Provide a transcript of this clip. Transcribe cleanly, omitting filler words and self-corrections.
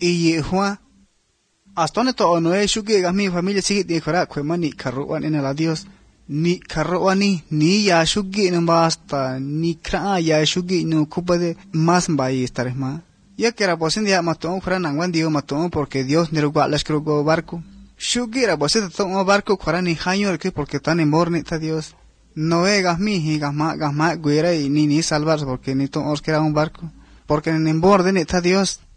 y Juan hasta donde todo no es shugi mi familia sigue de fuera cuema ni carruan en el Dios ni carruani ni ya shugi no basta ni cra ya shugi no cupa de más vai estar más ya que era posible ya mató fuera nanguan Dios mató porque Dios ni lugar las creo barco shugi era posible todo barco fuera ni jaño que porque tan en morne está Dios no vegas mi gasma guera y ni salvar porque ni todos que era un barco porque en borde está Dios